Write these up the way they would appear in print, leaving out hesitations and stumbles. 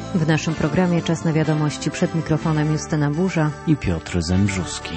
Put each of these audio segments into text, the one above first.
W naszym programie Czas na wiadomości. Przed mikrofonem Justyna Burza i Piotr Zembrzuski.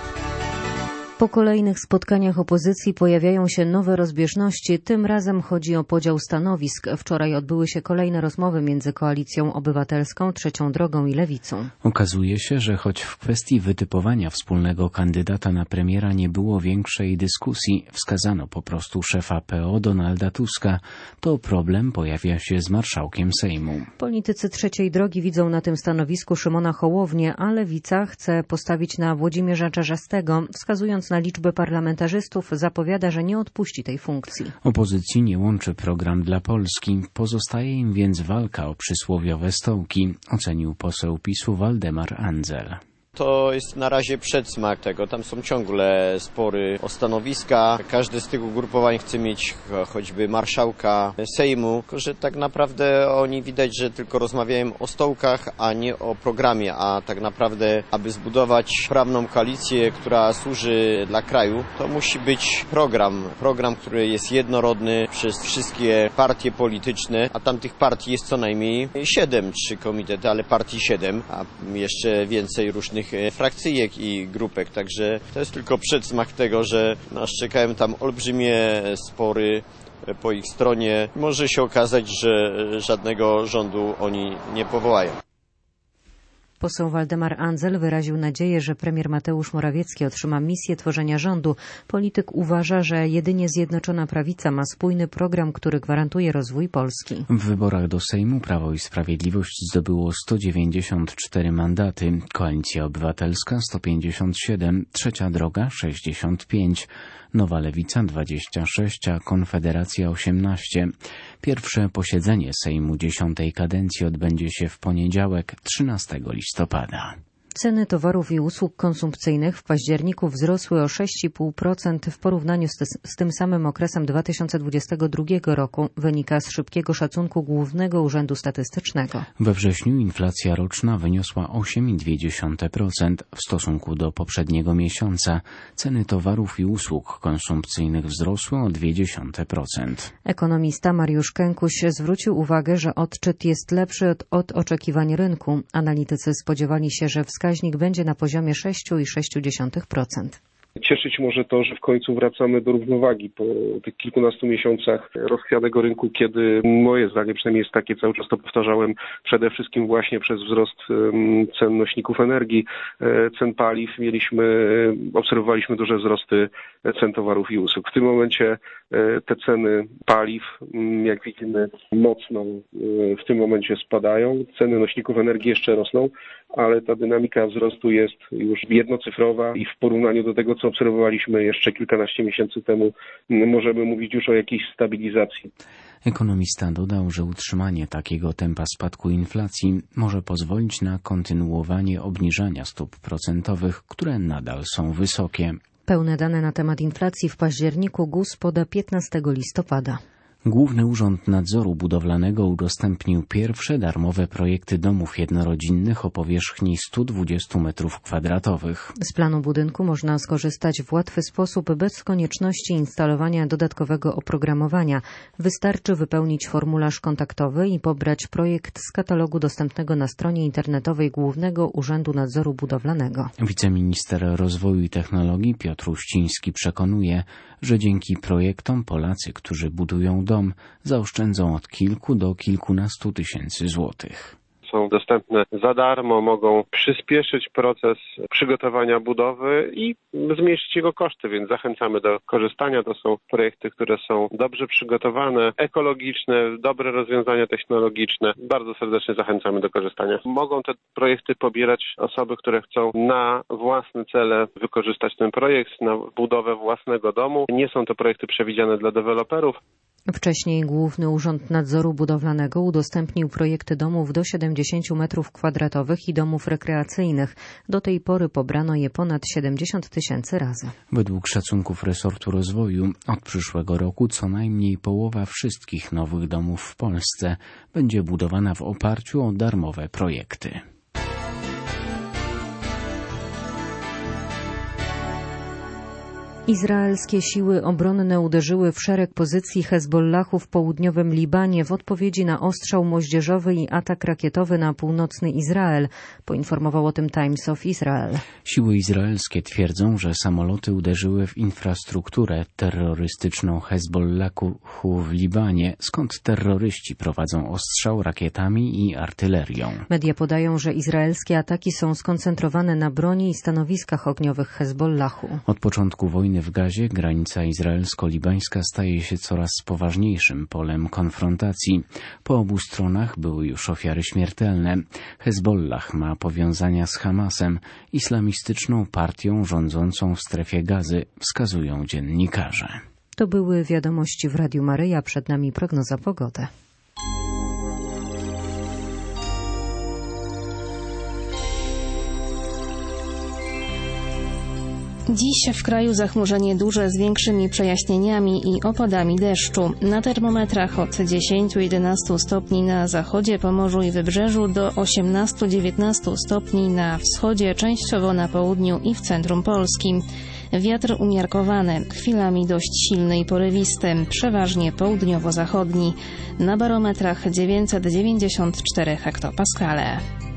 Po kolejnych spotkaniach opozycji pojawiają się nowe rozbieżności. Tym razem chodzi o podział stanowisk. Wczoraj odbyły się kolejne rozmowy między Koalicją Obywatelską, Trzecią Drogą i Lewicą. Okazuje się, że choć w kwestii wytypowania wspólnego kandydata na premiera nie było większej dyskusji, wskazano po prostu szefa PO Donalda Tuska, to problem pojawia się z marszałkiem Sejmu. Politycy Trzeciej Drogi widzą na tym stanowisku Szymona Hołownię, a Lewica chce postawić na Włodzimierza Czarzastego, wskazując na liczbę parlamentarzystów, zapowiada, że nie odpuści tej funkcji. Opozycji nie łączy program dla Polski. Pozostaje im więc walka o przysłowiowe stołki, ocenił poseł PiS-u Waldemar Andzel. To jest na razie przedsmak tego. Tam są ciągle spory o stanowiska. Każde z tych ugrupowań chce mieć choćby marszałka Sejmu, tylko że tak naprawdę oni widać, że tylko rozmawiają o stołkach, a nie o programie, a tak naprawdę, aby zbudować sprawną koalicję, która służy dla kraju, to musi być program, który jest jednorodny przez wszystkie partie polityczne, a tam tych partii jest co najmniej 7, 3 komitety, ale partii 7, a jeszcze więcej różnych frakcyjek i grupek, także to jest tylko przedsmak tego, że nas czekają tam olbrzymie spory po ich stronie. Może się okazać, że żadnego rządu oni nie powołają. Poseł Waldemar Andzel wyraził nadzieję, że premier Mateusz Morawiecki otrzyma misję tworzenia rządu. Polityk uważa, że jedynie Zjednoczona Prawica ma spójny program, który gwarantuje rozwój Polski. W wyborach do Sejmu Prawo i Sprawiedliwość zdobyło 194 mandaty, Koalicja Obywatelska 157, Trzecia Droga 65, Nowa Lewica 26, a Konfederacja 18. Pierwsze posiedzenie Sejmu 10. kadencji odbędzie się w poniedziałek 13 listopada. Ceny towarów i usług konsumpcyjnych w październiku wzrosły o 6,5% w porównaniu z tym samym okresem 2022 roku, wynika z szybkiego szacunku Głównego Urzędu Statystycznego. We wrześniu inflacja roczna wyniosła 8,2% w stosunku do poprzedniego miesiąca. Ceny towarów i usług konsumpcyjnych wzrosły o 0,2%. Ekonomista Mariusz Kękuś zwrócił uwagę, że odczyt jest lepszy od oczekiwań rynku. Analitycy spodziewali się, że wskaźnik będzie na poziomie 6,6%. Cieszyć może to, że w końcu wracamy do równowagi po tych kilkunastu miesiącach rozchwianego rynku, kiedy moje zdanie przynajmniej jest takie, cały czas to powtarzałem, przede wszystkim właśnie przez wzrost cen nośników energii, cen paliw obserwowaliśmy duże wzrosty cen towarów i usług. W tym momencie te ceny paliw, jak widzimy, mocno w tym momencie spadają. Ceny nośników energii jeszcze rosną, ale ta dynamika wzrostu jest już jednocyfrowa i w porównaniu do tego, co obserwowaliśmy jeszcze kilkanaście miesięcy temu, możemy mówić już o jakiejś stabilizacji. Ekonomista dodał, że utrzymanie takiego tempa spadku inflacji może pozwolić na kontynuowanie obniżania stóp procentowych, które nadal są wysokie. Pełne dane na temat inflacji w październiku GUS poda 15 listopada. Główny Urząd Nadzoru Budowlanego udostępnił pierwsze darmowe projekty domów jednorodzinnych o powierzchni 120 m2. Z planu budynku można skorzystać w łatwy sposób bez konieczności instalowania dodatkowego oprogramowania. Wystarczy wypełnić formularz kontaktowy i pobrać projekt z katalogu dostępnego na stronie internetowej Głównego Urzędu Nadzoru Budowlanego. Wiceminister Rozwoju i Technologii Piotr Uściński przekonuje, że dzięki projektom Polacy, którzy budują dom, zaoszczędzą od kilku do kilkunastu tysięcy złotych. Są dostępne za darmo, mogą przyspieszyć proces przygotowania budowy i zmniejszyć jego koszty, więc zachęcamy do korzystania. To są projekty, które są dobrze przygotowane, ekologiczne, dobre rozwiązania technologiczne. Bardzo serdecznie zachęcamy do korzystania. Mogą te projekty pobierać osoby, które chcą na własne cele wykorzystać ten projekt, na budowę własnego domu. Nie są to projekty przewidziane dla deweloperów. Wcześniej Główny Urząd Nadzoru Budowlanego udostępnił projekty domów do 70 m2 i domów rekreacyjnych. Do tej pory pobrano je ponad 70 000 razy. Według szacunków resortu rozwoju od przyszłego roku co najmniej połowa wszystkich nowych domów w Polsce będzie budowana w oparciu o darmowe projekty. Izraelskie siły obronne uderzyły w szereg pozycji Hezbollahu w południowym Libanie w odpowiedzi na ostrzał moździerzowy i atak rakietowy na północny Izrael, poinformował o tym Times of Israel. Siły izraelskie twierdzą, że samoloty uderzyły w infrastrukturę terrorystyczną Hezbollahu w Libanie, skąd terroryści prowadzą ostrzał rakietami i artylerią. Media podają, że izraelskie ataki są skoncentrowane na broni i stanowiskach ogniowych Hezbollahu. Od początku wojny w Gazie granica izraelsko-libańska staje się coraz poważniejszym polem konfrontacji. Po obu stronach były już ofiary śmiertelne. Hezbollah ma powiązania z Hamasem, islamistyczną partią rządzącą w strefie Gazy, wskazują dziennikarze. To były wiadomości w Radiu Maryja, przed nami prognoza pogody. Dziś w kraju zachmurzenie duże z większymi przejaśnieniami i opadami deszczu. Na termometrach od 10-11 stopni na zachodzie, Pomorzu i Wybrzeżu do 18-19 stopni na wschodzie, częściowo na południu i w centrum Polski. Wiatr umiarkowany, chwilami dość silny i porywisty, przeważnie południowo-zachodni. Na barometrach 994 hektopaskale.